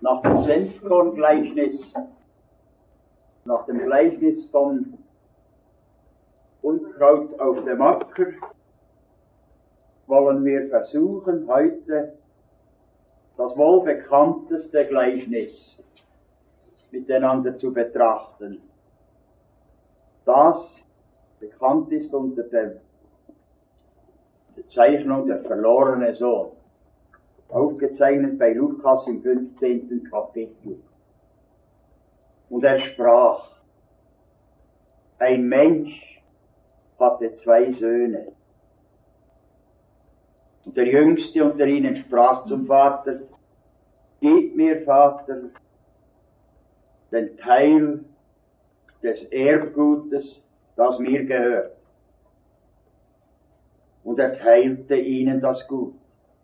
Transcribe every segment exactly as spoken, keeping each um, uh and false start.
nach dem Senfkorngleichnis, nach dem Gleichnis von Unkraut auf dem Acker, wollen wir versuchen, heute das wohl bekannteste Gleichnis miteinander zu betrachten. Das bekannt ist unter der Bezeichnung der verlorene Sohn, aufgezeichnet bei Lukas im fünfzehnten Kapitel. Und er sprach: Ein Mensch hatte zwei Söhne. Und der Jüngste unter ihnen sprach zum Vater: Gib mir, Vater, den Teil des Erbgutes, das mir gehört. Und er teilte ihnen das Gut.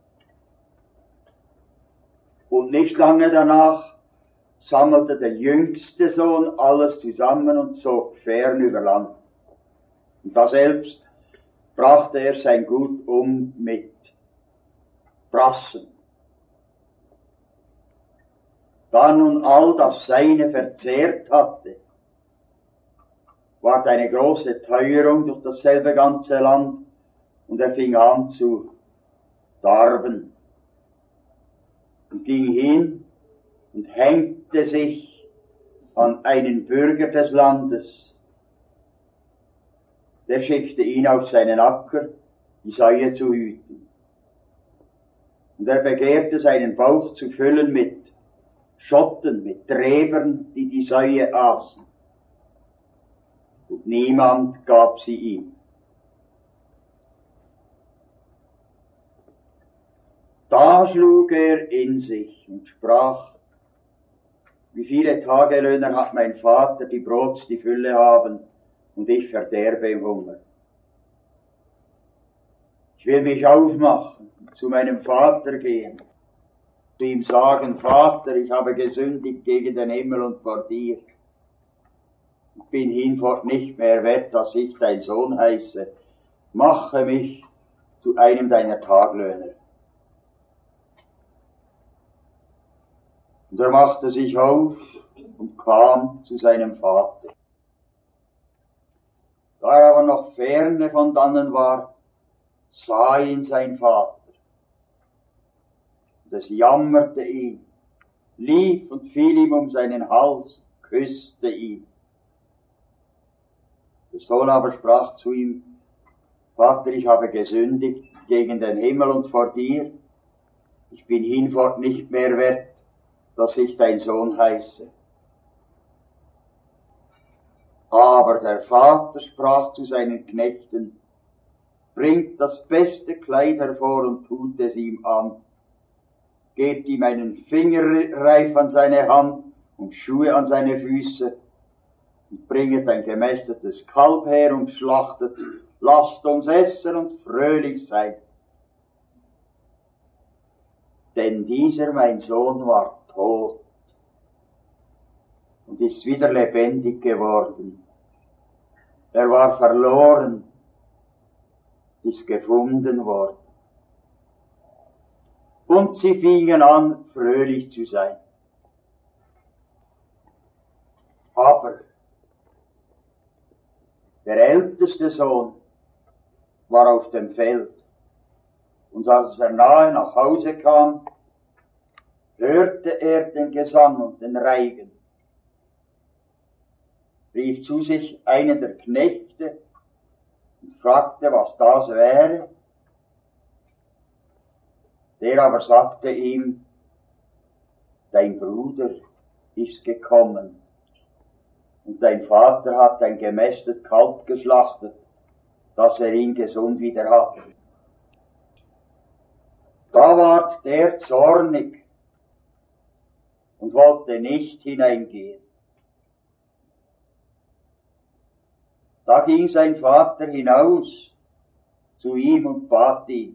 Und nicht lange danach sammelte der jüngste Sohn alles zusammen und zog fern über Land. Und daselbst brachte er sein Gut um mit Brassen. Da nun all das Seine verzehrt hatte, ward eine große Teuerung durch dasselbe ganze Land, und er fing an zu darben und ging hin und hängte sich an einen Bürger des Landes. Der schickte ihn auf seinen Acker, die Säue zu hüten. Und er begehrte seinen Bauch zu füllen mit Schotten, mit Träbern, die die Säue aßen. Und niemand gab sie ihm. Da schlug er in sich und sprach: Wie viele Tagelöhner hat mein Vater, die Brots die Fülle haben, und ich verderbe im Hunger. Ich will mich aufmachen, zu meinem Vater gehen, zu ihm sagen: Vater, ich habe gesündigt gegen den Himmel und vor dir. Ich bin hinfort nicht mehr wert, dass ich dein Sohn heiße. Mache mich zu einem deiner Taglöhner. Und er machte sich auf und kam zu seinem Vater. Da er aber noch ferne von dannen war, sah ihn sein Vater. Und es jammerte ihn, lief und fiel ihm um seinen Hals, küsste ihn. Der Sohn aber sprach zu ihm: Vater, ich habe gesündigt gegen den Himmel und vor dir. Ich bin hinfort nicht mehr wert, dass ich dein Sohn heiße. Aber der Vater sprach zu seinen Knechten: Bringt das beste Kleid hervor und tut es ihm an. Gebt ihm einen Fingerreif an seine Hand und Schuhe an seine Füße und bringet ein gemästetes Kalb her und schlachtet. Lasst uns essen und fröhlich sein. Denn dieser mein Sohn war tot und ist wieder lebendig geworden. Er war verloren, ist gefunden worden. Und sie fingen an, fröhlich zu sein. Aber der älteste Sohn war auf dem Feld, und als er nahe nach Hause kam, hörte er den Gesang und den Reigen, rief zu sich einen der Knechte und fragte, was das wäre. Der aber sagte ihm: Dein Bruder ist gekommen, und dein Vater hat ein gemästet Kalb geschlachtet, dass er ihn gesund wieder hat. Da ward der zornig und wollte nicht hineingehen. Da ging sein Vater hinaus zu ihm und bat ihn.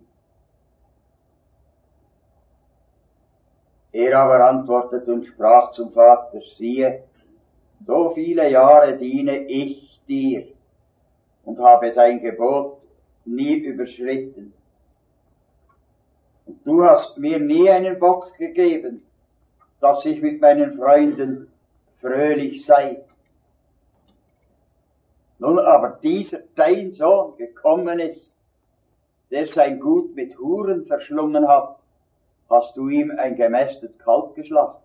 Er aber antwortete und sprach zum Vater: Siehe, so viele Jahre diene ich dir und habe dein Gebot nie überschritten. Und du hast mir nie einen Bock gegeben, dass ich mit meinen Freunden fröhlich sei. Nun aber dieser dein Sohn gekommen ist, der sein Gut mit Huren verschlungen hat, hast du ihm ein gemästet Kalb geschlachtet.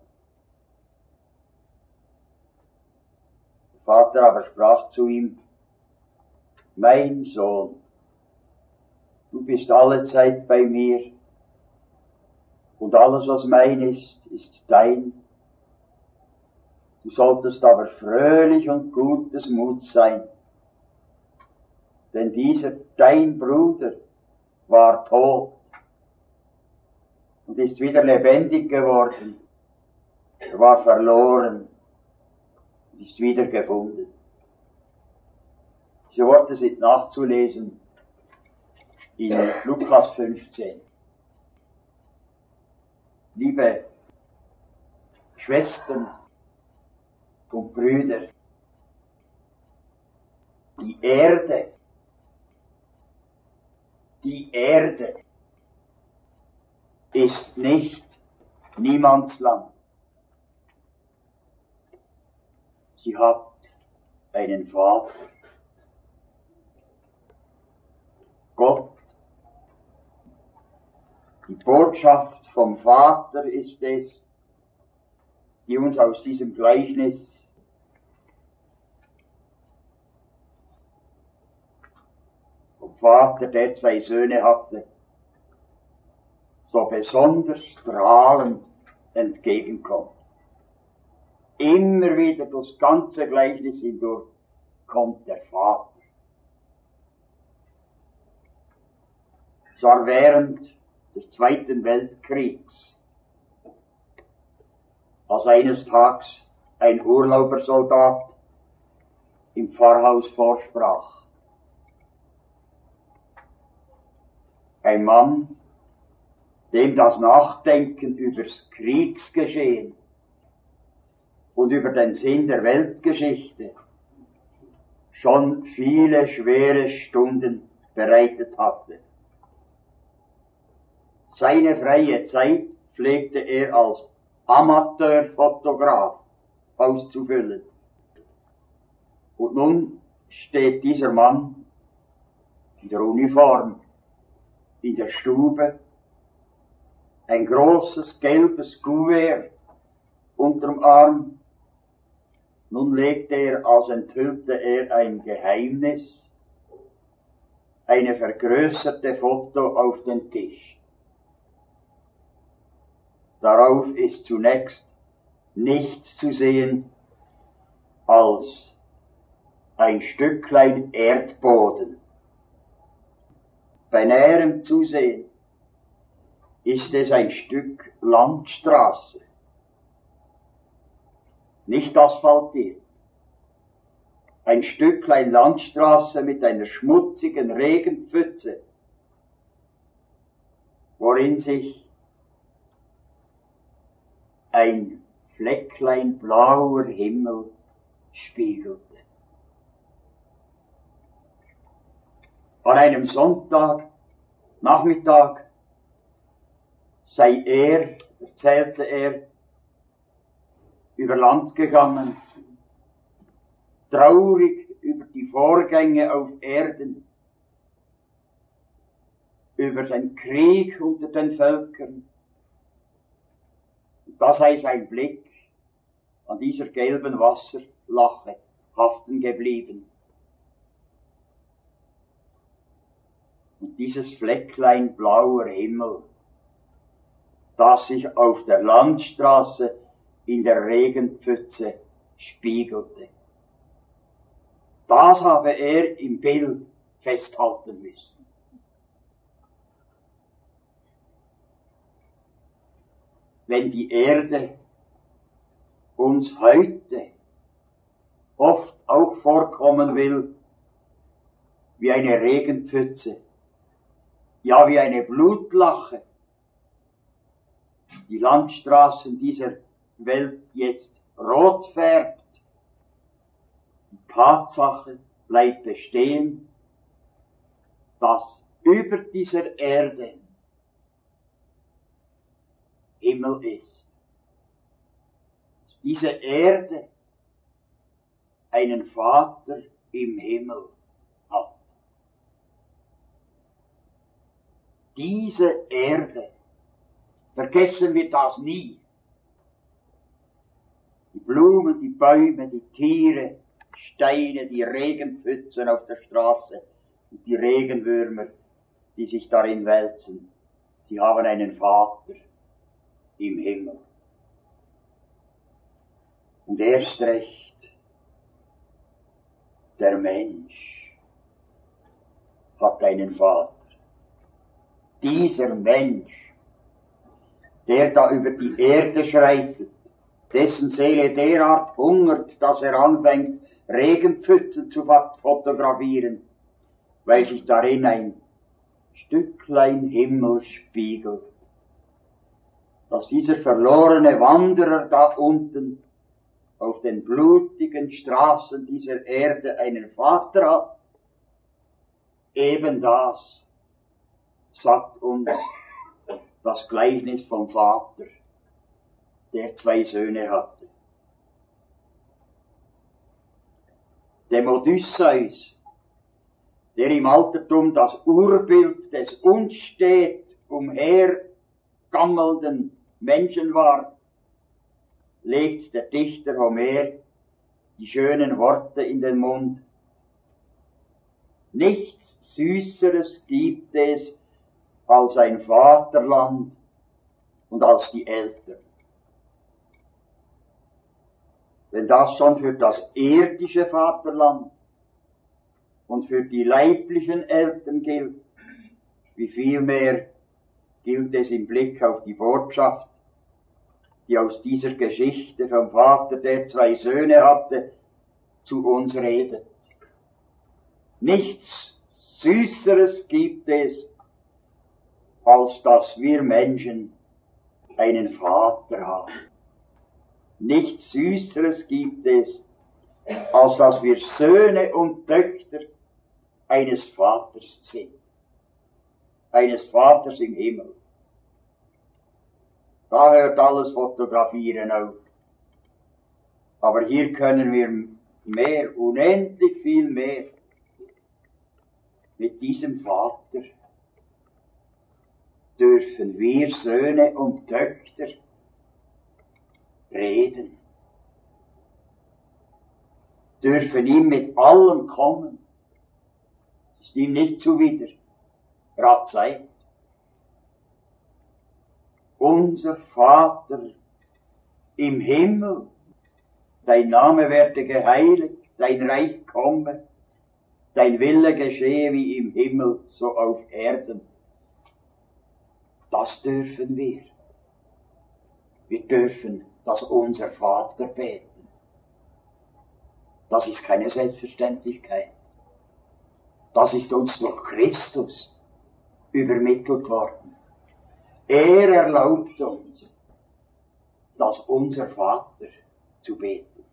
Der Vater aber sprach zu ihm, mein Sohn, du bist allezeit bei mir, und alles, was mein ist, ist dein. Du solltest aber fröhlich und gutes Muts sein, denn dieser dein Bruder war tot und ist wieder lebendig geworden. Er war verloren und ist wieder gefunden. Diese Worte sind nachzulesen in Lukas fünfzehn. Liebe Schwestern und Brüder, die Erde, die Erde ist nicht Niemandsland. Sie hat einen Vater. Gott. Die Botschaft vom Vater ist es, die uns aus diesem Gleichnis vom Vater, der zwei Söhne hatte, so besonders strahlend entgegenkommt. Immer wieder durchs ganze Gleichnis hindurch kommt der Vater. Es war während des Zweiten Weltkriegs, als eines Tages ein Urlaubersoldat im Pfarrhaus vorsprach. Ein Mann, dem das Nachdenken übers Kriegsgeschehen und über den Sinn der Weltgeschichte schon viele schwere Stunden bereitet hatte. Seine freie Zeit pflegte er als Amateurfotograf auszufüllen. Und nun steht dieser Mann in der Uniform in der Stube, ein großes gelbes Kuvert unterm Arm. Nun legte er, als enthüllte er ein Geheimnis, eine vergrößerte Foto auf den Tisch. Darauf ist zunächst nichts zu sehen als ein Stücklein Erdboden. Bei näherem Zusehen ist es ein Stück Landstraße, nicht asphaltiert. Ein Stücklein Landstraße mit einer schmutzigen Regenpfütze, worin sich ein Flecklein blauer Himmel spiegelte. An einem Sonntag, Nachmittag, sei er, erzählte er, über Land gegangen, traurig über die Vorgänge auf Erden, über den Krieg unter den Völkern. Da sei sein Blick an dieser gelben Wasserlache haften geblieben. Und dieses Flecklein blauer Himmel, das sich auf der Landstraße in der Regenpfütze spiegelte. Das habe er im Bild festhalten müssen. Wenn die Erde uns heute oft auch vorkommen will wie eine Regenpfütze, ja wie eine Blutlache, die Landstraßen dieser Welt jetzt rot färbt, die Tatsache bleibt bestehen, dass über dieser Erde Himmel ist. diese Erde einen Vater im Himmel hat. Diese Erde, vergessen wir das nie. Die Blumen, die Bäume, die Tiere, Steine, die Regenpfützen auf der Straße und die Regenwürmer, die sich darin wälzen, sie haben einen Vater im Himmel. Und erst recht der Mensch hat einen Vater. Dieser Mensch, der da über die Erde schreitet, dessen Seele derart hungert, dass er anfängt, Regenpfützen zu fotografieren, weil sich darin ein Stücklein Himmel spiegelt. Dass dieser verlorene Wanderer da unten auf den blutigen Straßen dieser Erde einen Vater hat, eben das sagt uns das Gleichnis vom Vater, der zwei Söhne hatte. Dem Odysseus, der im Altertum das Urbild des unstet umhergammelnden Menschen war, legt der Dichter Homer die schönen Worte in den Mund. Nichts Süßeres gibt es als ein Vaterland und als die Eltern. Wenn das schon für das irdische Vaterland und für die leiblichen Eltern gilt, wie viel mehr gilt es im Blick auf die Botschaft, die aus dieser Geschichte vom Vater, der zwei Söhne hatte, zu uns redet. Nichts Süßeres gibt es, als dass wir Menschen einen Vater haben. Nichts Süßeres gibt es, als dass wir Söhne und Töchter eines Vaters sind. Eines Vaters im Himmel. Da hört alles Fotografieren auf. Aber hier können wir mehr, unendlich viel mehr mit diesem Vater dürfen wir Söhne und Töchter reden. Dürfen ihm mit allem kommen. Es ist ihm nicht zuwider. Er hat Zeit. Unser Vater im Himmel, dein Name werde geheiligt, dein Reich komme, dein Wille geschehe wie im Himmel, so auf Erden. Das dürfen wir. Wir dürfen das unser Vater beten. Das ist keine Selbstverständlichkeit. Das ist uns durch Christus übermittelt worden. Er erlaubt uns, das unser Vater zu beten.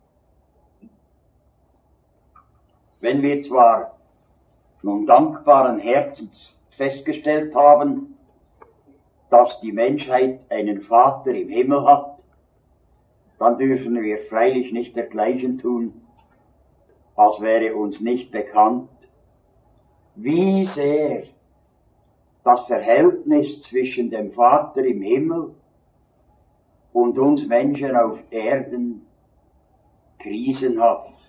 Wenn wir zwar nun dankbaren Herzens festgestellt haben, dass die Menschheit einen Vater im Himmel hat, dann dürfen wir freilich nicht dergleichen tun, als wäre uns nicht bekannt, wie sehr das Verhältnis zwischen dem Vater im Himmel und uns Menschen auf Erden krisenhaft,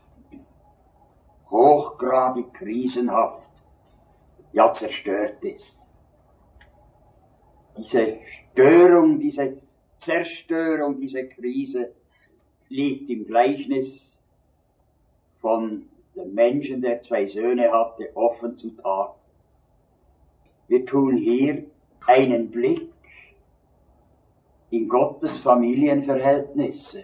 hochgradig krisenhaft, ja zerstört ist. Diese Störung, diese Zerstörung, diese Krise liegt im Gleichnis von dem Menschen, der zwei Söhne hatte, offen zutage. Wir tun hier einen Blick in Gottes Familienverhältnisse,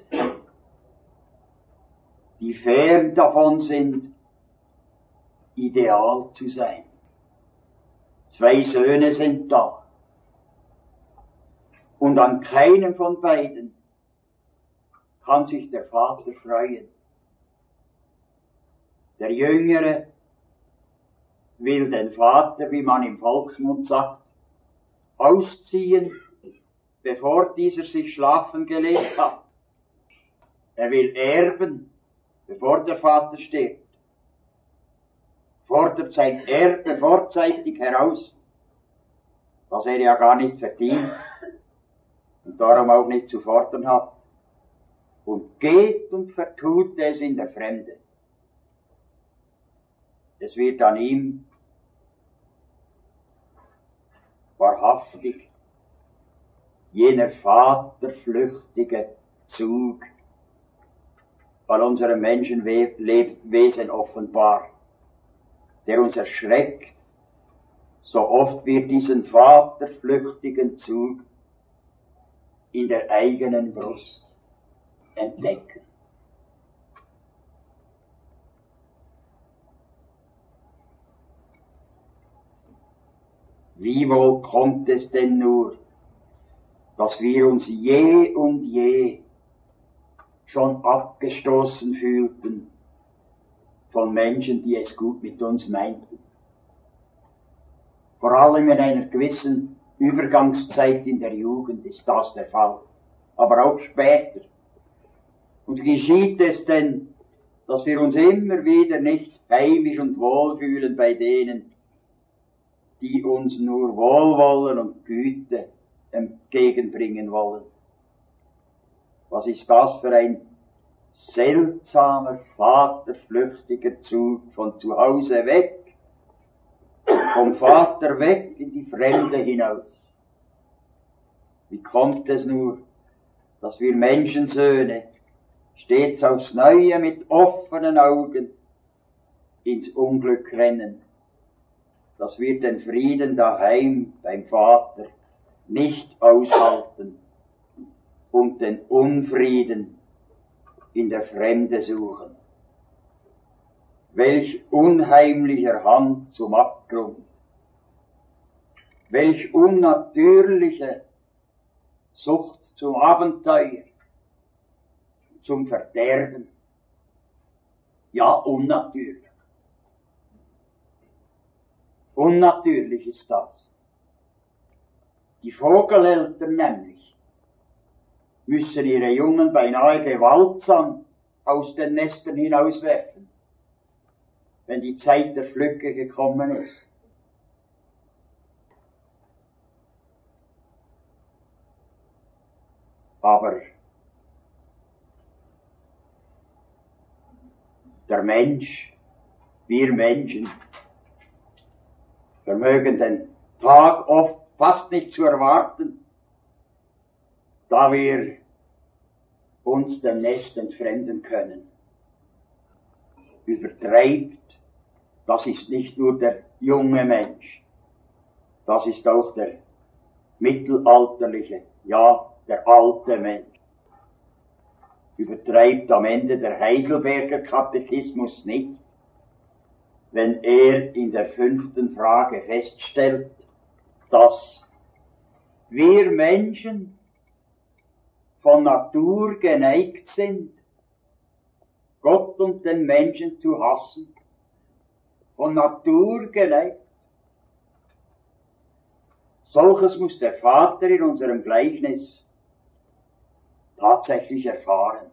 die fern davon sind, ideal zu sein. Zwei Söhne sind da. Und an keinem von beiden kann sich der Vater freuen. Der Jüngere will den Vater, wie man im Volksmund sagt, ausziehen, bevor dieser sich schlafen gelegt hat. Er will erben, bevor der Vater stirbt. Fordert sein Erbe vorzeitig heraus, was er ja gar nicht verdient und darum auch nicht zu fordern hat. Und geht und vertut es in der Fremde. Es wird an ihm wahrhaftig jener vaterflüchtige Zug an unserem Menschenwesen offenbar, der uns erschreckt, so oft wir diesen vaterflüchtigen Zug in der eigenen Brust entdecken. Wie wohl kommt es denn nur, dass wir uns je und je schon abgestoßen fühlten von Menschen, die es gut mit uns meinten. Vor allem in einer gewissen Übergangszeit in der Jugend ist das der Fall, aber auch später. Und geschieht es denn, dass wir uns immer wieder nicht heimisch und wohlfühlen bei denen, die uns nur Wohlwollen und Güte entgegenbringen wollen? Was ist das für ein seltsamer, vaterflüchtiger Zug von zu Hause weg, vom Vater weg in die Fremde hinaus? Wie kommt es nur, dass wir Menschensöhne stets aufs Neue mit offenen Augen ins Unglück rennen, dass wir den Frieden daheim beim Vater nicht aushalten und den Unfrieden in der Fremde suchen? Welch unheimlicher Hand zum Abgrund, welch unnatürliche Sucht zum Abenteuer, zum Verderben, ja unnatürlich. Unnatürlich ist das. Die Vogeleltern nämlich müssen ihre Jungen beinahe gewaltsam aus den Nestern hinauswerfen, wenn die Zeit der Flücke gekommen ist. Aber der Mensch, wir Menschen, vermögen den Tag oft fast nicht zu erwarten, da wir uns dem Nest entfremden können. Übertreibt, das ist nicht nur der junge Mensch, das ist auch der mittelalterliche, ja, der alte Mensch. Übertreibt am Ende der Heidelberger Katechismus nicht, wenn er in der fünften Frage feststellt, dass wir Menschen von Natur geneigt sind, Gott und den Menschen zu hassen. Von Natur geneigt. Solches muss der Vater in unserem Gleichnis tatsächlich erfahren.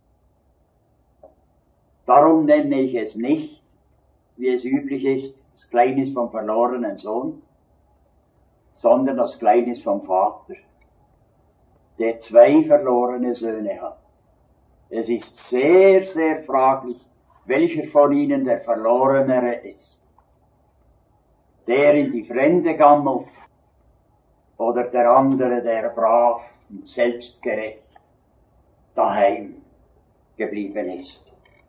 Darum nenne ich es nicht, wie es üblich ist, das Gleichnis vom verlorenen Sohn, sondern das Gleichnis vom Vater, der zwei verlorene Söhne hat. Es ist sehr, sehr fraglich, welcher von ihnen der Verlorenere ist. Der in die Fremde gammelt oder der andere, der brav und selbstgerecht daheim geblieben ist.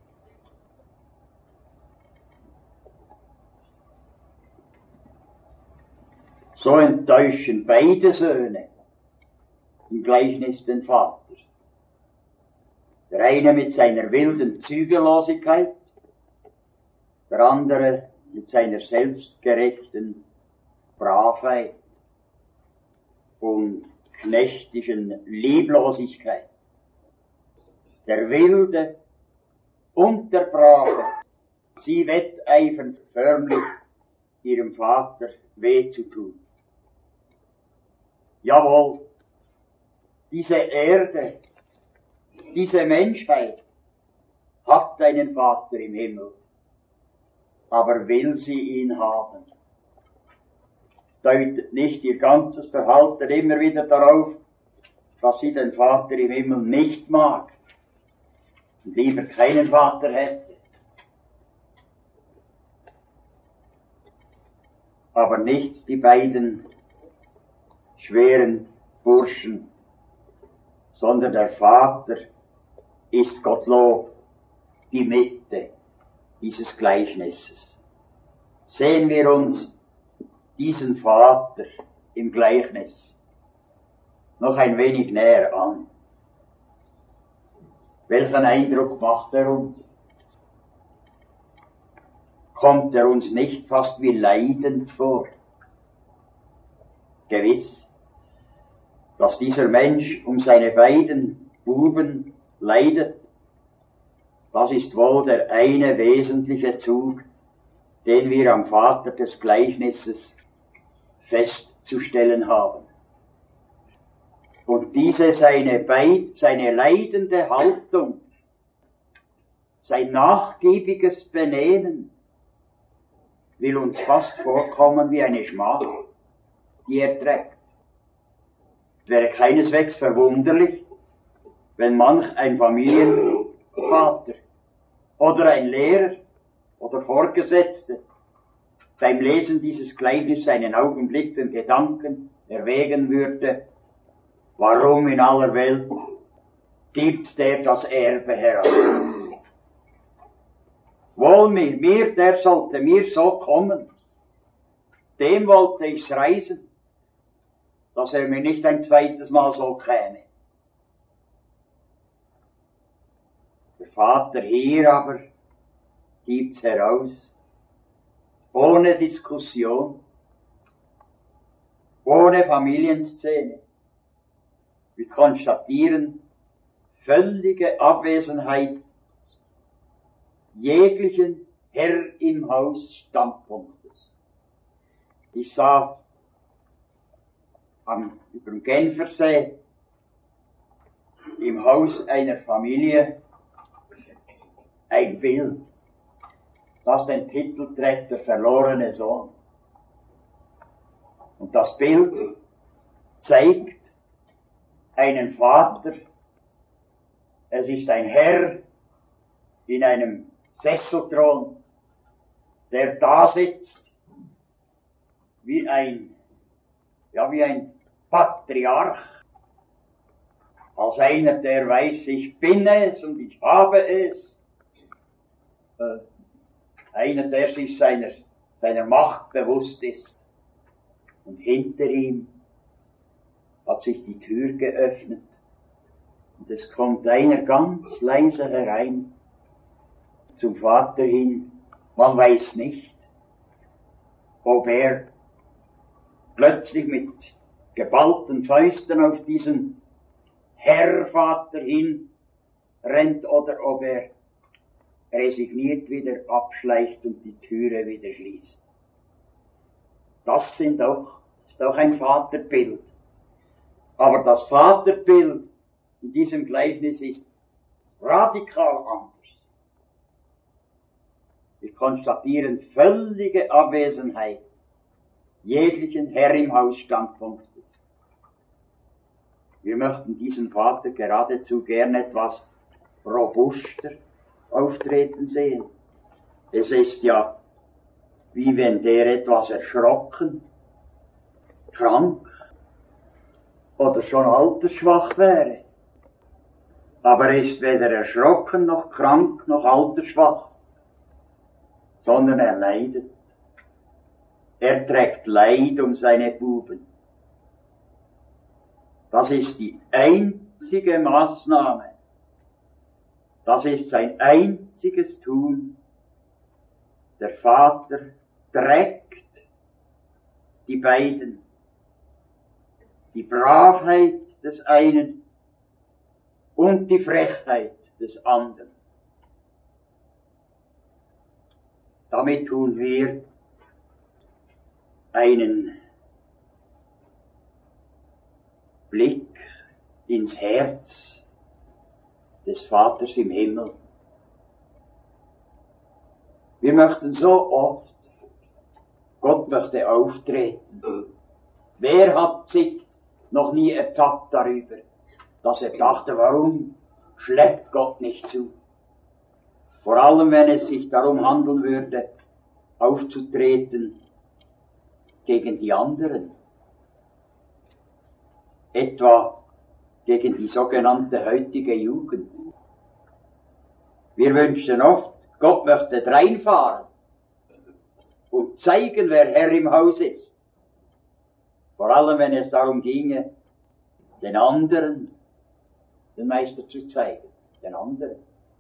So enttäuschen beide Söhne im Gleichnis den Vater. Der eine mit seiner wilden Zügellosigkeit, der andere mit seiner selbstgerechten Bravheit und knechtischen Lieblosigkeit. Der Wilde und der Brave, sie wetteifern förmlich, ihrem Vater weh zu tun. Jawohl, diese Erde Diese Menschheit hat einen Vater im Himmel, aber will sie ihn haben? Deutet nicht ihr ganzes Verhalten immer wieder darauf, dass sie den Vater im Himmel nicht mag und lieber keinen Vater hätte? Aber nicht die beiden schweren Burschen, sondern der Vater ist Gottlob die Mitte dieses Gleichnisses. Sehen wir uns diesen Vater im Gleichnis noch ein wenig näher an. Welchen Eindruck macht er uns? Kommt er uns nicht fast wie leidend vor? Gewiss, dass dieser Mensch um seine beiden Buben leidet, das ist wohl der eine wesentliche Zug, den wir am Vater des Gleichnisses festzustellen haben. Und diese seine, Beid, seine leidende Haltung, sein nachgiebiges Benehmen, will uns fast vorkommen wie eine Schmach, die er trägt. Wäre keineswegs verwunderlich, wenn manch ein Familienvater oder ein Lehrer oder Vorgesetzter beim Lesen dieses Gleichnisses einen Augenblick den Gedanken erwägen würde, warum in aller Welt gibt der das Erbe heraus? Wohl mir, mir, der sollte mir so kommen. Dem wollte ich's reisen, dass er mir nicht ein zweites Mal so käme. Der Vater hier aber gibt's heraus, ohne Diskussion, ohne Familienszene. Wir konstatieren völlige Abwesenheit jeglichen Herr im Haus Standpunktes. Ich sah am, über dem Genfersee im Haus einer Familie ein Bild, das den Titel trägt, der verlorene Sohn. Und das Bild zeigt einen Vater, es ist ein Herr in einem Sesselthron, der da sitzt, wie ein, ja, wie ein Patriarch, als einer, der weiß, ich bin es und ich habe es, äh, einer, der sich seiner, seiner Macht bewusst ist, und hinter ihm hat sich die Tür geöffnet, und es kommt einer ganz leise herein, zum Vater hin. Man weiß nicht, ob er plötzlich mit geballten Fäusten auf diesen Herrvater hin rennt oder ob er resigniert wieder abschleicht und die Türe wieder schließt. Das sind auch, ist auch ein Vaterbild. Aber das Vaterbild in diesem Gleichnis ist radikal anders. Wir konstatieren völlige Abwesenheit jeglichen Herr im Haus Standpunktes. Wir möchten diesen Vater geradezu gern etwas robuster auftreten sehen. Es ist ja, wie wenn der etwas erschrocken, krank oder schon altersschwach wäre. Aber er ist weder erschrocken, noch krank, noch altersschwach, sondern er leidet. Er trägt Leid um seine Buben. Das ist die einzige Maßnahme. Das ist sein einziges Tun. Der Vater trägt die beiden. Die Bravheit des einen und die Frechheit des anderen. Damit tun wir einen Blick ins Herz des Vaters im Himmel. Wir möchten so oft, Gott möchte auftreten. Wer hat sich noch nie ertappt darüber, dass er dachte, warum schleppt Gott nicht zu? Vor allem, wenn es sich darum handeln würde, aufzutreten gegen die anderen. Etwa gegen die sogenannte heutige Jugend. Wir wünschen oft, Gott möchte dreinfahren und zeigen, wer Herr im Haus ist. Vor allem, wenn es darum ginge, den anderen den Meister zu zeigen, den anderen.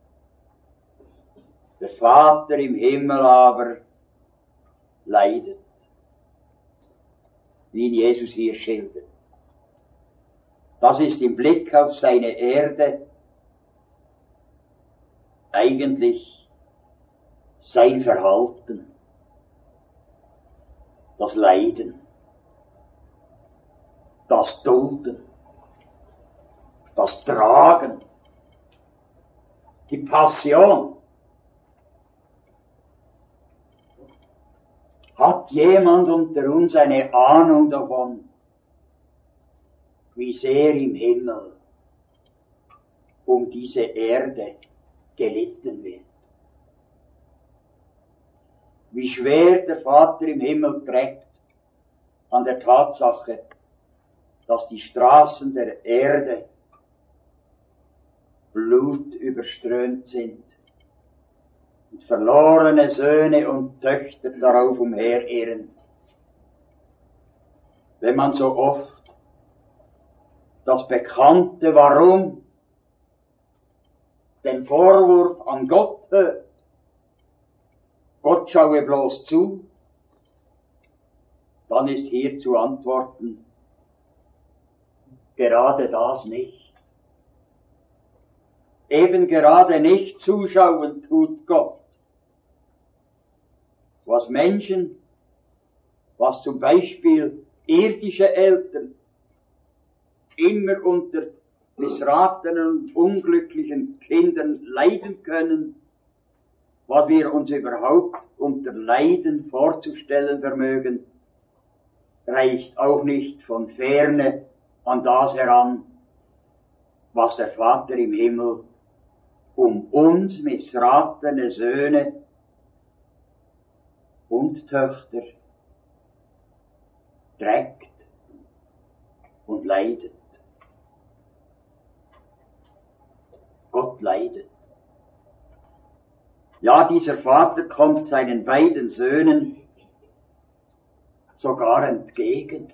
Der Vater im Himmel aber leidet, wie ihn Jesus hier schildert. Das ist im Blick auf seine Erde eigentlich sein Verhalten, das Leiden, das Dulden, das Tragen, die Passion. Hat jemand unter uns eine Ahnung davon, wie sehr im Himmel um diese Erde gelitten wird? Wie schwer der Vater im Himmel trägt an der Tatsache, dass die Straßen der Erde blutüberströmt sind und verlorene Söhne und Töchter darauf umherirren. Wenn man so oft das bekannte Warum, den Vorwurf an Gott hört, Gott schaue bloß zu, dann ist hier zu antworten, gerade das nicht. Eben gerade nicht zuschauen tut Gott. Was Menschen, was zum Beispiel irdische Eltern immer unter missratenen und unglücklichen Kindern leiden können, was wir uns überhaupt unter Leiden vorzustellen vermögen, reicht auch nicht von ferne an das heran, was der Vater im Himmel um uns missratene Söhne und Töchter trägt und leidet. Gott leidet. Ja, dieser Vater kommt seinen beiden Söhnen sogar entgegen.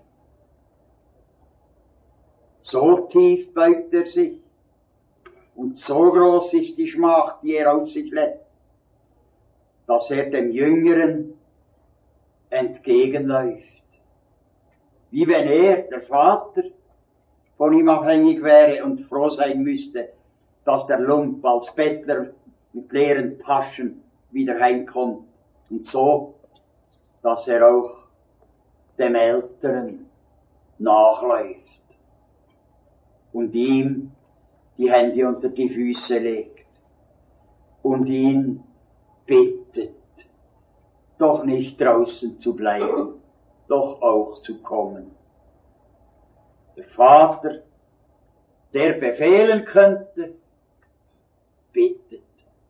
So tief beugt er sich und so groß ist die Schmach, die er auf sich lädt, dass er dem Jüngeren entgegenläuft. Wie wenn er, der Vater, von ihm abhängig wäre und froh sein müsste, dass der Lump als Bettler mit leeren Taschen wieder heimkommt. Und so, dass er auch dem Älteren nachläuft und ihm die Hände unter die Füße legt und ihn bittet, doch nicht draußen zu bleiben, doch auch zu kommen. Der Vater, der befehlen könnte, bittet.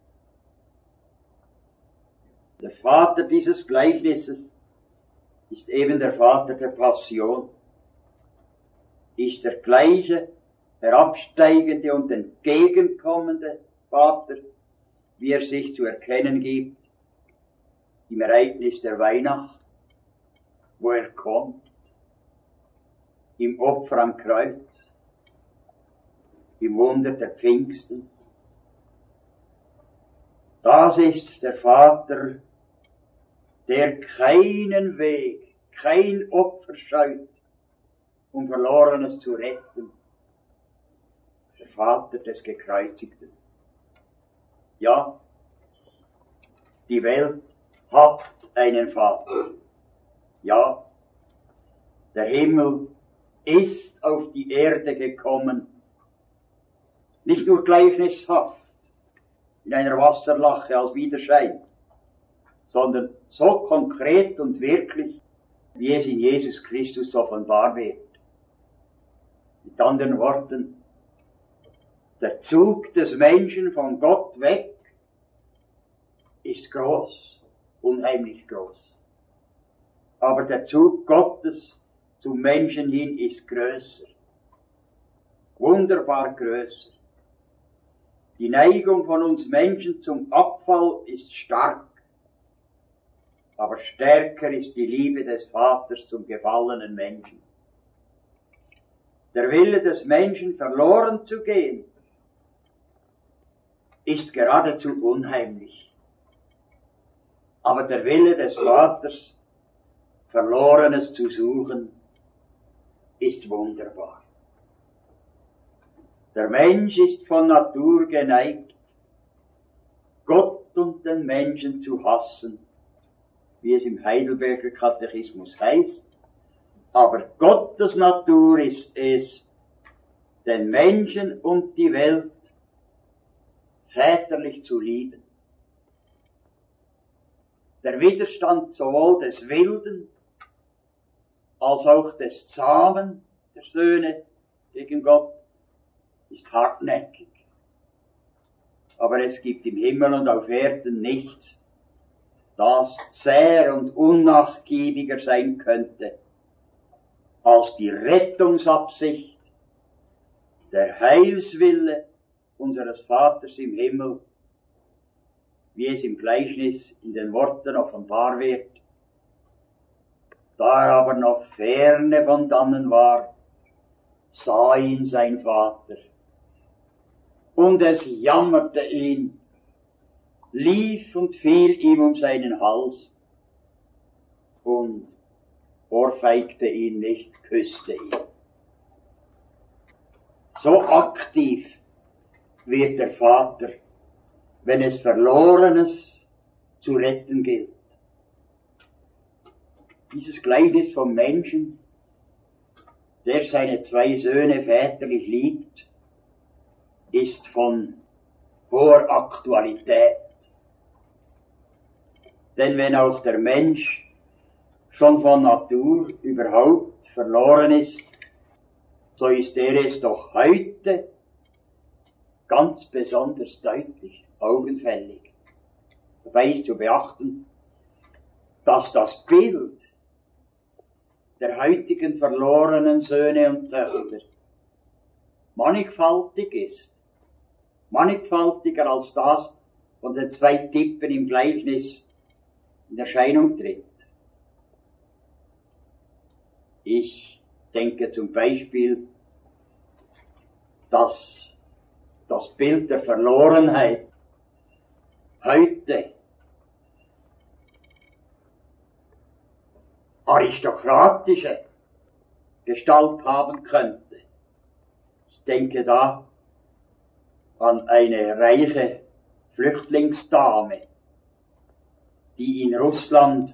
Der Vater dieses Gleichnisses ist eben der Vater der Passion, ist der gleiche, herabsteigende und entgegenkommende Vater, wie er sich zu erkennen gibt im Ereignis der Weihnacht, wo er kommt, im Opfer am Kreuz, im Wunder der Pfingsten. Das ist der Vater, der keinen Weg, kein Opfer scheut, um Verlorenes zu retten. Der Vater des Gekreuzigten. Ja, die Welt hat einen Vater. Ja, der Himmel ist auf die Erde gekommen, nicht nur gleichnishaft in einer Wasserlache als Widerschein, sondern so konkret und wirklich, wie es in Jesus Christus offenbar wird. Mit anderen Worten, der Zug des Menschen von Gott weg ist groß, unheimlich groß. Aber der Zug Gottes zum Menschen hin ist größer, wunderbar größer. Die Neigung von uns Menschen zum Abfall ist stark, aber stärker ist die Liebe des Vaters zum gefallenen Menschen. Der Wille des Menschen, verloren zu gehen, ist geradezu unheimlich. Aber der Wille des Vaters, Verlorenes zu suchen, ist wunderbar. Der Mensch ist von Natur geneigt, Gott und den Menschen zu hassen, wie es im Heidelberger Katechismus heißt. Aber Gottes Natur ist es, den Menschen und die Welt väterlich zu lieben. Der Widerstand sowohl des Wilden als auch des Zahmen der Söhne gegen Gott ist hartnäckig. Aber es gibt im Himmel und auf Erden nichts, das zäher und unnachgiebiger sein könnte als die Rettungsabsicht, der Heilswille unseres Vaters im Himmel, wie es im Gleichnis in den Worten offenbar wird. Da er aber noch ferne von dannen war, sah ihn sein Vater, und es jammerte ihn, lief und fiel ihm um seinen Hals und ohrfeigte ihn nicht, küsste ihn. So aktiv wird der Vater, wenn es Verlorenes zu retten gilt. Dieses Gleichnis vom Menschen, der seine zwei Söhne väterlich liebt, ist von hoher Aktualität. Denn wenn auch der Mensch schon von Natur überhaupt verloren ist, so ist er es doch heute ganz besonders deutlich, augenfällig. Dabei ist zu beachten, dass das Bild der heutigen verlorenen Söhne und Töchter mannigfaltig ist, mannigfaltiger als das von den zwei Typen im Gleichnis in Erscheinung tritt. Ich denke zum Beispiel, dass das Bild der Verlorenheit heute aristokratische Gestalt haben könnte. Ich denke da an eine reiche Flüchtlingsdame, die in Russland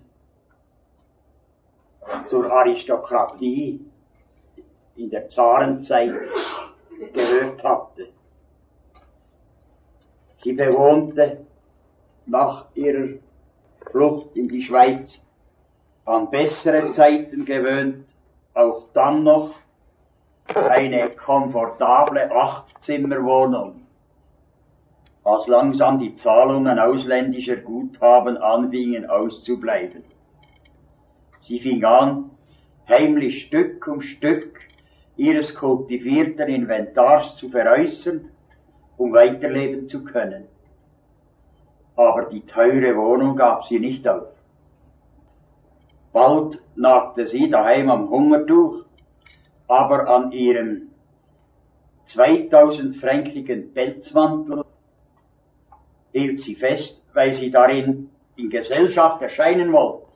zur Aristokratie in der Zarenzeit gehört hatte. Sie bewohnte nach ihrer Flucht in die Schweiz, an bessere Zeiten gewöhnt, auch dann noch eine komfortable Achtzimmerwohnung, als langsam die Zahlungen ausländischer Guthaben anfingen auszubleiben. Sie fing an, heimlich Stück um Stück ihres kultivierten Inventars zu veräußern, um weiterleben zu können. Aber die teure Wohnung gab sie nicht auf. Bald nagte sie daheim am Hungertuch, aber an ihrem zweitausendfränkigen Pelzmantel hielt sie fest, weil sie darin in Gesellschaft erscheinen wollte.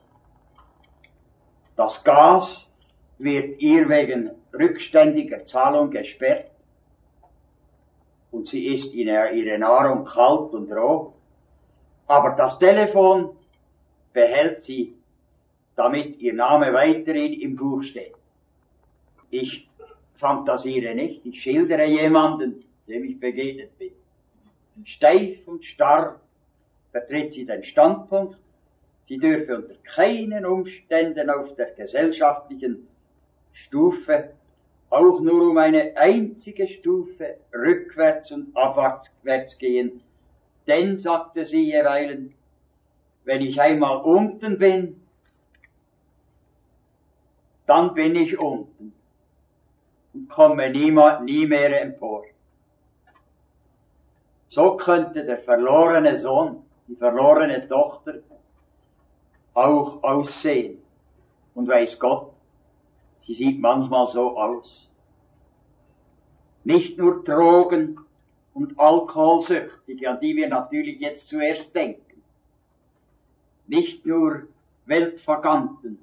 Das Gas wird ihr wegen rückständiger Zahlung gesperrt und sie isst ihre Nahrung kalt und roh, aber das Telefon behält sie, damit ihr Name weiterhin im Buch steht. Ich fantasiere nicht, ich schildere jemanden, dem ich begegnet bin. Steif und starr vertritt sie den Standpunkt, sie dürfe unter keinen Umständen auf der gesellschaftlichen Stufe auch nur um eine einzige Stufe rückwärts und abwärts gehen, denn, sagte sie jeweilen, wenn ich einmal unten bin, dann bin ich unten und komme nie, nie mehr empor. So könnte der verlorene Sohn, die verlorene Tochter auch aussehen. Und weiß Gott, sie sieht manchmal so aus. Nicht nur Drogen und Alkoholsüchtige, an die wir natürlich jetzt zuerst denken. Nicht nur Weltvaganten.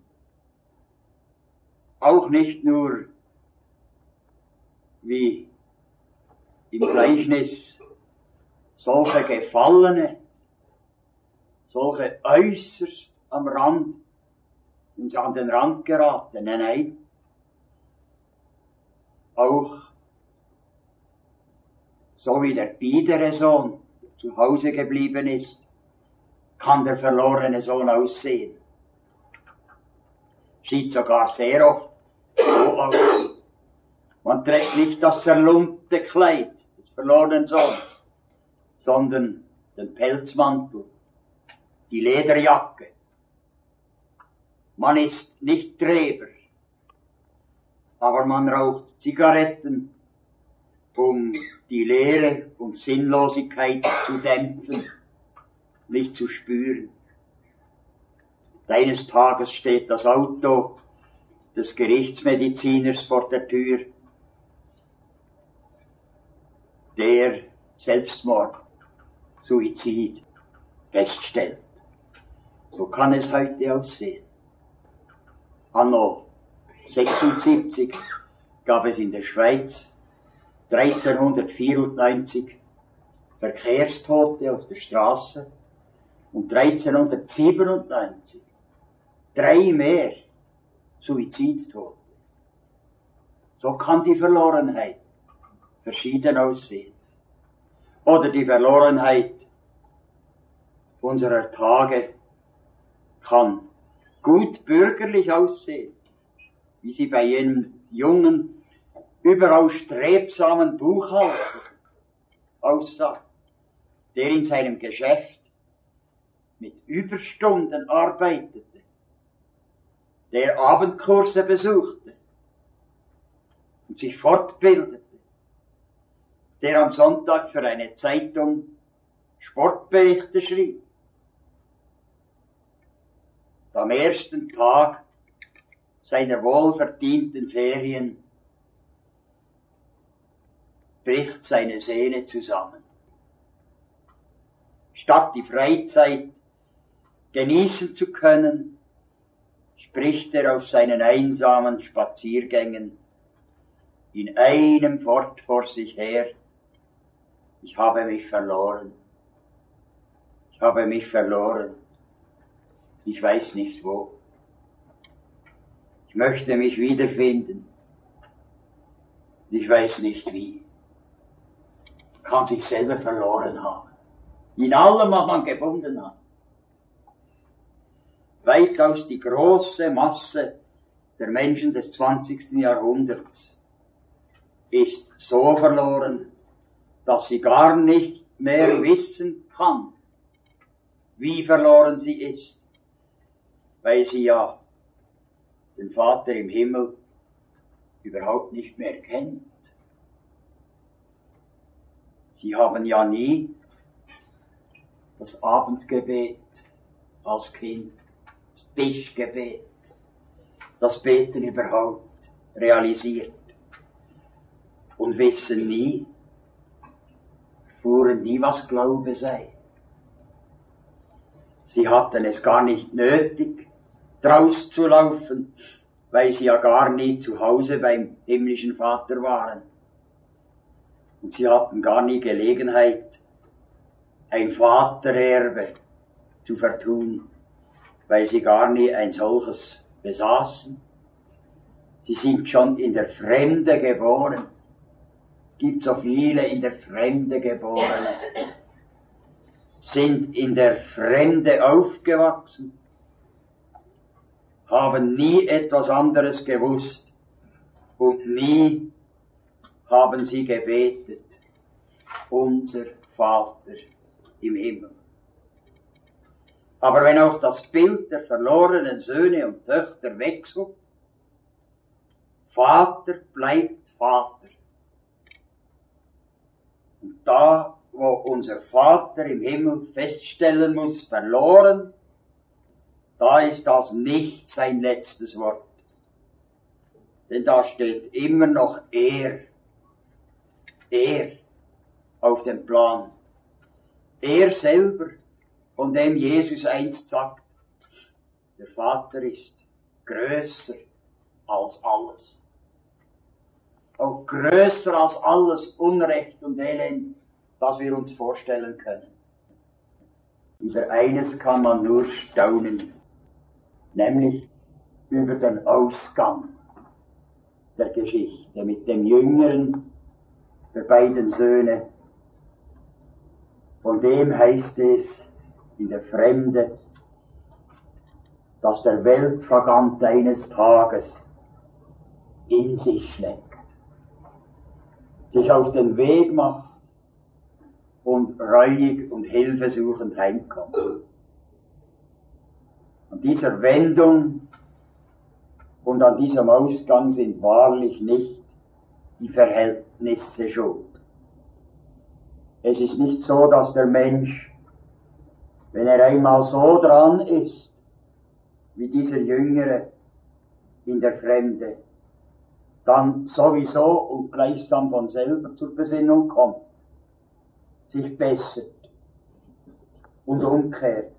Auch nicht nur, wie im Gleichnis, solche Gefallene, solche äußerst am Rand, und an den Rand geraten, nein, nein. Auch so wie der biedere Sohn zu Hause geblieben ist, kann der verlorene Sohn aussehen. Sieht sogar sehr oft so aus. Man trägt nicht das zerlumpte Kleid des verlorenen Sohns, sondern den Pelzmantel, die Lederjacke. Man ist nicht Träber, aber man raucht Zigaretten, um die Leere und Sinnlosigkeit zu dämpfen, nicht zu spüren. Eines Tages steht das Auto des Gerichtsmediziners vor der Tür, der Selbstmord, Suizid feststellt. So kann es heute aussehen. Anno sechsundsiebzig gab es in der Schweiz dreizehnhundertvierundneunzig Verkehrstote auf der Straße und dreizehnhundertsiebenundneunzig drei mehr Suizidtote. So kann die Verlorenheit verschieden aussehen. Oder die Verlorenheit unserer Tage kann gut bürgerlich aussehen, wie sie bei jenem jungen, überaus strebsamen Buchhalter aussah, der in seinem Geschäft mit Überstunden arbeitete, der Abendkurse besuchte und sich fortbildete, der am Sonntag für eine Zeitung Sportberichte schrieb. Am ersten Tag seiner wohlverdienten Ferien bricht seine Sehne zusammen. Statt die Freizeit genießen zu können, spricht er auf seinen einsamen Spaziergängen in einem fort vor sich her: Ich habe mich verloren. Ich habe mich verloren. Ich weiß nicht wo. Ich möchte mich wiederfinden. Ich weiß nicht wie. Man kann sich selber verloren haben. In allem, was man gefunden hat. Weitaus die große Masse der Menschen des zwanzigsten Jahrhunderts ist so verloren, dass sie gar nicht mehr wissen kann, wie verloren sie ist, weil sie ja den Vater im Himmel überhaupt nicht mehr kennt. Sie haben ja nie das Abendgebet als Kind, das Tischgebet, das Beten überhaupt realisiert und wissen nie, erfuhren nie, was Glaube sei. Sie hatten es gar nicht nötig, draus zu laufen, weil sie ja gar nie zu Hause beim himmlischen Vater waren. Und sie hatten gar nie Gelegenheit, ein Vatererbe zu vertun, weil sie gar nie ein solches besaßen. Sie sind schon in der Fremde geboren. gibt so viele in der Fremde Geborene, sind in der Fremde aufgewachsen, haben nie etwas anderes gewusst und nie haben sie gebetet, unser Vater im Himmel. Aber wenn auch das Bild der verlorenen Söhne und Töchter wechselt, Vater bleibt Vater. Und da, wo unser Vater im Himmel feststellen muss, verloren, da ist das nicht sein letztes Wort. Denn da steht immer noch er, er auf dem Plan. Er selber, von dem Jesus einst sagt, der Vater ist größer als alles. Auch größer als alles Unrecht und Elend, das wir uns vorstellen können. Über eines kann man nur staunen, nämlich über den Ausgang der Geschichte mit dem Jüngeren der beiden Söhne. Von dem heißt es in der Fremde, dass der Weltvagant eines Tages in sich schlägt, sich auf den Weg macht und reuig und hilfesuchend heimkommt. An dieser Wendung und an diesem Ausgang sind wahrlich nicht die Verhältnisse schuld. Es ist nicht so, dass der Mensch, wenn er einmal so dran ist, wie dieser Jüngere in der Fremde, dann sowieso und gleichsam von selber zur Besinnung kommt, sich bessert und umkehrt.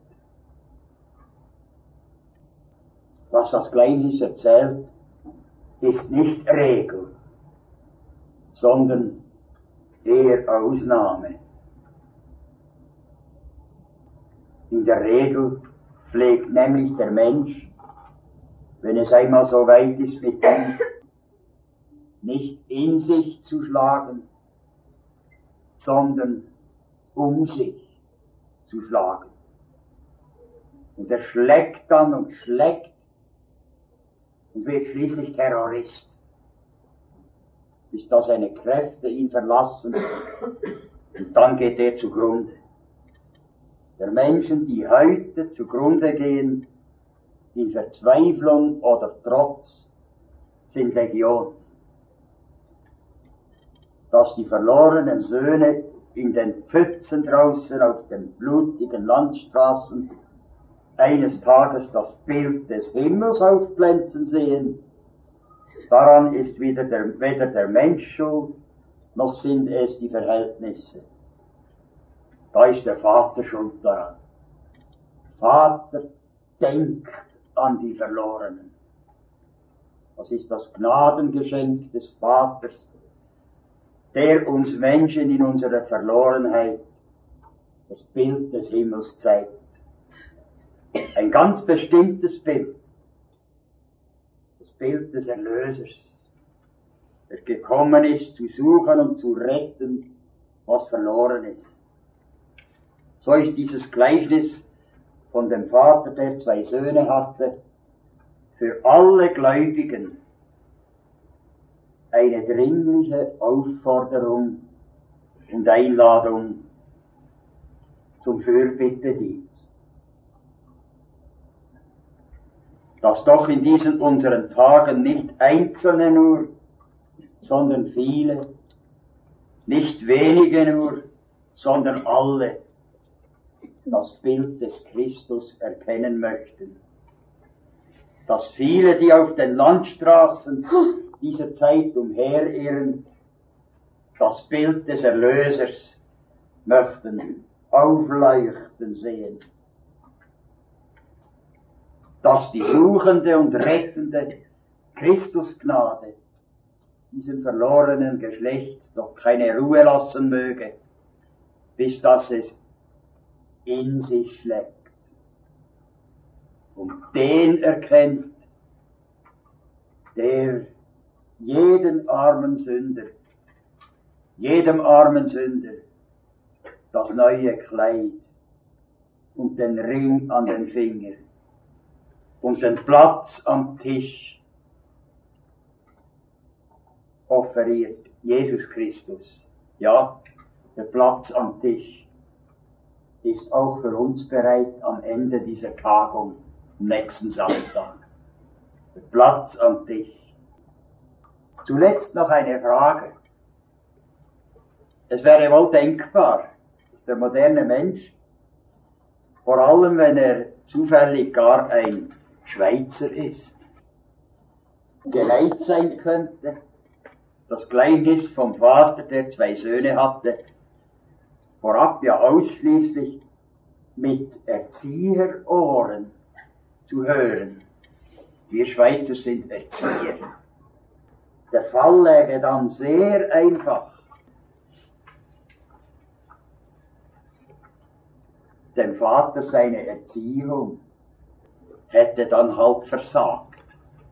Was das Gleichnis erzählt, ist nicht Regel, sondern eher Ausnahme. In der Regel pflegt nämlich der Mensch, wenn es einmal so weit ist mit ihm, nicht in sich zu schlagen, sondern um sich zu schlagen. Und er schlägt dann und schlägt und wird schließlich Terrorist, bis da seine Kräfte ihn verlassen und dann geht er zugrunde. Der Menschen, die heute zugrunde gehen, in Verzweiflung oder Trotz, sind Legion. Dass die verlorenen Söhne in den Pfützen draußen auf den blutigen Landstraßen eines Tages das Bild des Himmels aufglänzen sehen, daran ist weder der, weder der Mensch schuld, noch sind es die Verhältnisse. Da ist der Vater schuld daran. Vater denkt an die Verlorenen. Das ist das Gnadengeschenk des Vaters, der uns Menschen in unserer Verlorenheit das Bild des Himmels zeigt. Ein ganz bestimmtes Bild. Das Bild des Erlösers, der gekommen ist, zu suchen und zu retten, was verloren ist. So ist dieses Gleichnis von dem Vater, der zwei Söhne hatte, für alle Gläubigen eine dringliche Aufforderung und Einladung zum Fürbittedienst. Dass doch in diesen unseren Tagen nicht Einzelne nur, sondern viele, nicht wenige nur, sondern alle das Bild des Christus erkennen möchten. Dass viele, die auf den Landstraßen dieser Zeit umherirren, das Bild des Erlösers möchten aufleuchten sehen. Dass die suchende und rettende Christusgnade diesem verlorenen Geschlecht doch keine Ruhe lassen möge, bis dass es in sich schlägt und den erkennt, der jeden armen Sünder jedem armen Sünder das neue Kleid und den Ring an den Finger und den Platz am Tisch offeriert Jesus Christus. Ja, der Platz am Tisch ist auch für uns bereit am Ende dieser Tagung, nächsten Samstag. Der Platz am Tisch. Zuletzt noch eine Frage. Es wäre wohl denkbar, dass der moderne Mensch, vor allem wenn er zufällig gar ein Schweizer ist, geleitet sein könnte, das Gleichnis vom Vater, der zwei Söhne hatte, vorab ja ausschließlich mit Erzieherohren zu hören. Wir Schweizer sind Erzieher. Der Fall läge dann sehr einfach. Dem Vater seine Erziehung hätte dann halt versagt.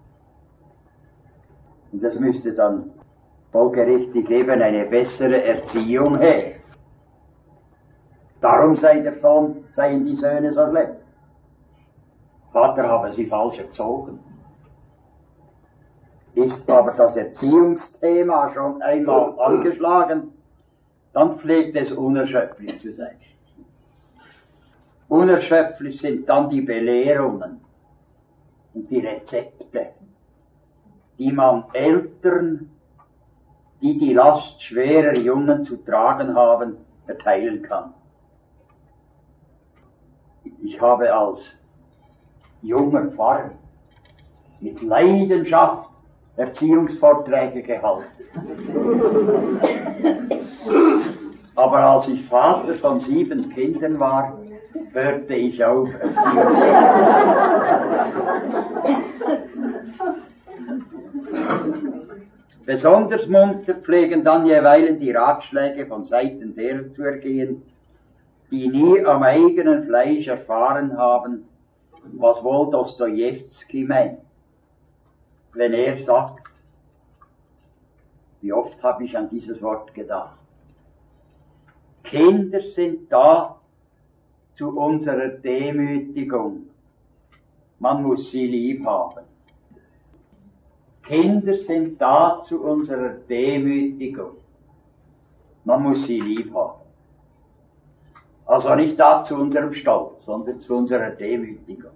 Und es müsste dann folgerichtig eben eine bessere Erziehung her. Darum sei der Sohn, seien die Söhne so schlecht. Vater habe sie falsch erzogen. Ist aber das Erziehungsthema schon einmal angeschlagen, dann pflegt es unerschöpflich zu sein. Unerschöpflich sind dann die Belehrungen und die Rezepte, die man Eltern, die die Last schwerer Jungen zu tragen haben, erteilen kann. Ich habe als junger Pfarrer mit Leidenschaft Erziehungsvorträge gehalten. Aber als ich Vater von sieben Kindern war, hörte ich auf, Besonders munter pflegen dann jeweilen die Ratschläge von Seiten derer zu ergehen, die nie am eigenen Fleisch erfahren haben, was wohl Dostojewski meint, wenn er sagt, wie oft habe ich an dieses Wort gedacht, Kinder sind da zu unserer Demütigung, man muss sie lieb haben. Kinder sind da zu unserer Demütigung, man muss sie lieb haben. Also nicht da zu unserem Stolz, sondern zu unserer Demütigung.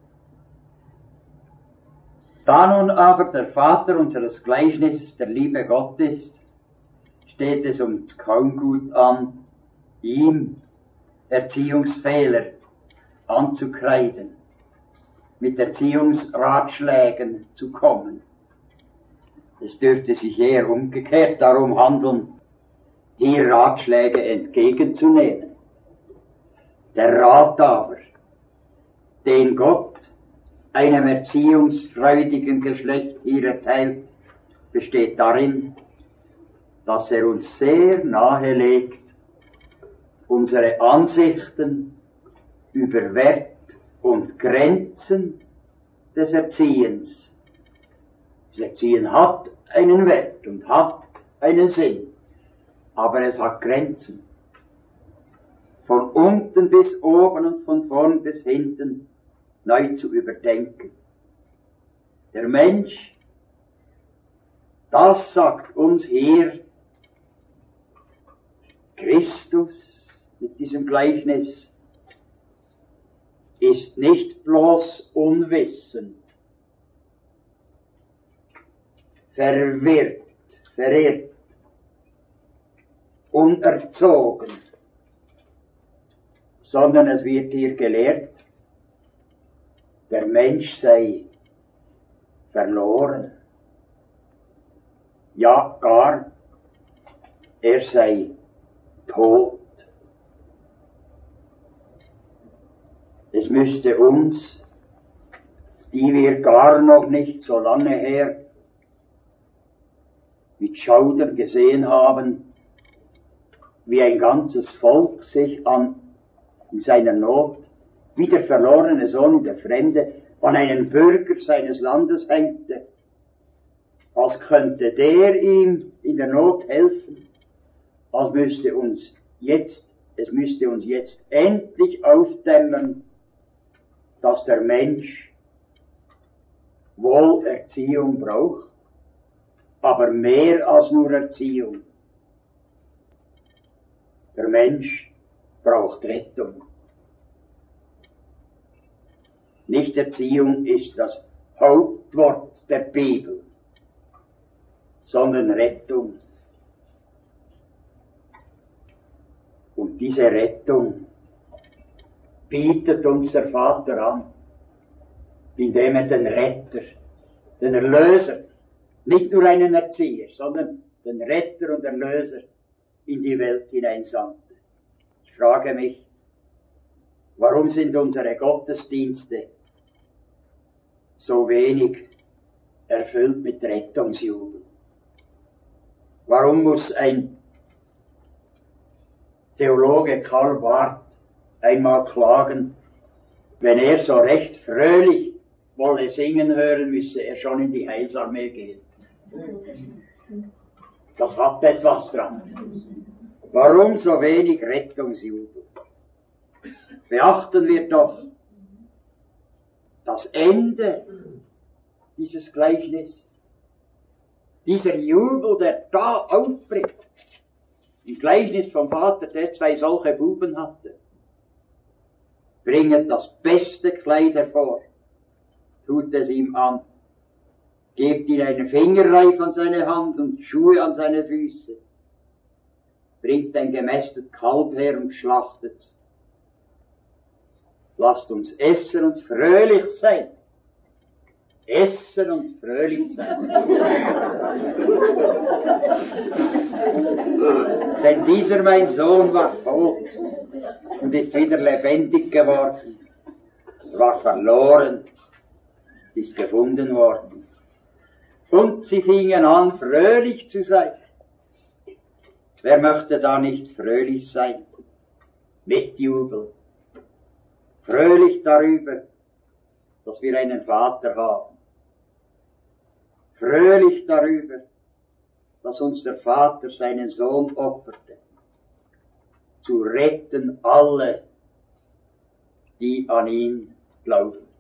Da nun aber der Vater unseres Gleichnisses der liebe Gott ist, steht es uns kaum gut an, ihm Erziehungsfehler anzukreiden, mit Erziehungsratschlägen zu kommen. Es dürfte sich eher umgekehrt darum handeln, hier Ratschläge entgegenzunehmen. Der Rat aber, den Gott einem erziehungsfreudigen Geschlecht hier erteilt, besteht darin, dass er uns sehr nahe legt, unsere Ansichten über Wert und Grenzen des Erziehens. Das Erziehen hat einen Wert und hat einen Sinn, aber es hat Grenzen. Von unten bis oben und von vorn bis hinten neu zu überdenken. Der Mensch, das sagt uns hier Christus mit diesem Gleichnis, ist nicht bloß unwissend, verwirrt, verirrt, unerzogen, sondern es wird hier gelehrt, der Mensch sei verloren. Ja, gar, er sei tot. Es müsste uns, die wir gar noch nicht so lange her mit Schaudern gesehen haben, wie ein ganzes Volk sich an in seiner Not, wie der verlorene Sohn in der Fremde, an einen Bürger seines Landes hängte, als könnte der ihm in der Not helfen, als müsste uns jetzt, es müsste uns jetzt endlich aufdämmern, dass der Mensch wohl Erziehung braucht, aber mehr als nur Erziehung. Der Mensch braucht Rettung. Nicht Erziehung ist das Hauptwort der Bibel, sondern Rettung. Und diese Rettung bietet uns der Vater an, indem er den Retter, den Erlöser, nicht nur einen Erzieher, sondern den Retter und Erlöser in die Welt hineinsandte. Ich frage mich, warum sind unsere Gottesdienste so wenig erfüllt mit Rettungsjubel? Warum muss ein Theologe Karl Barth einmal klagen, wenn er so recht fröhlich wolle singen hören, müsse er schon in die Heilsarmee gehen. Das hat etwas dran. Warum so wenig Rettungsjubel? Beachten wir doch das Ende dieses Gleichnisses. Dieser Jubel, der da aufbricht, im Gleichnis vom Vater, der zwei solche Buben hatte, bringet das beste Kleid hervor, tut es ihm an, gebt ihm einen Fingerreif an seine Hand und Schuhe an seine Füße, bringt ein gemästet Kalb her und schlachtet. Lasst uns essen und fröhlich sein. Essen und fröhlich sein. Denn dieser mein Sohn war tot und ist wieder lebendig geworden, war verloren, ist gefunden worden. Und sie fingen an, fröhlich zu sein. Wer möchte da nicht fröhlich sein? Mit Jubel. Fröhlich darüber, dass wir einen Vater haben. Fröhlich darüber, dass uns der Vater seinen Sohn opferte, zu retten alle, die an ihn glauben.